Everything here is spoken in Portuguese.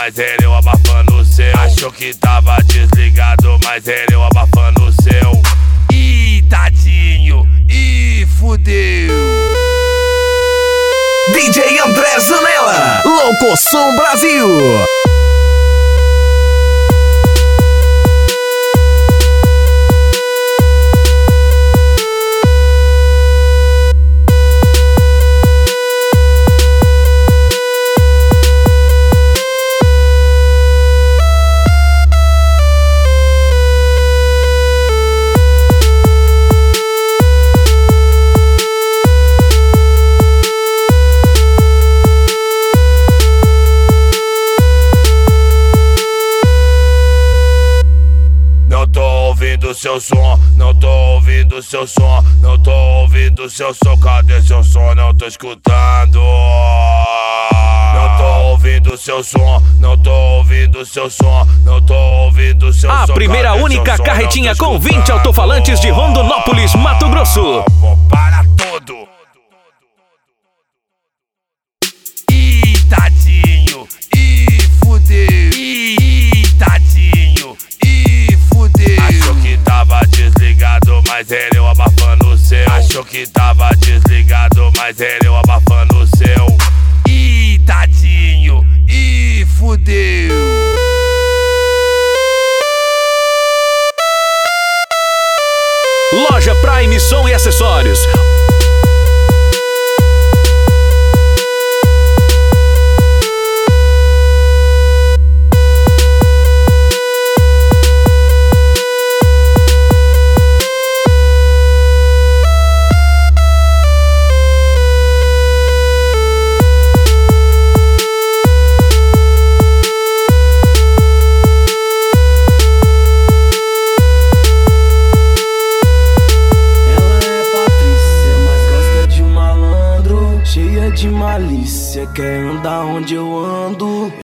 mas ele abafando o seu. Achou que tava desligado, mas ele abafando o seu. Ih, tadinho, ih, fudeu. DJ André Zanella, Locosom Brasil. Seu som, não tô ouvindo seu som, não tô ouvindo seu som, cadê seu som? Não tô escutando. Não tô ouvindo seu som, não tô ouvindo seu som, não tô ouvindo seu som. A primeira única carretinha com 20 alto-falantes de Rondonópolis, Mato Grosso. Vou para tudo. Ih, tadinho, ih, fudeu. Ih, tadinho, ih, fudeu. Achou que tava desligado, mas ele abafando o seu. Achou que tava desligado, mas ele abafando o seu. Ih, tadinho, ih, fudeu. Loja Prime Som e Acessórios. Cheia de malícia, quer andar onde eu ando.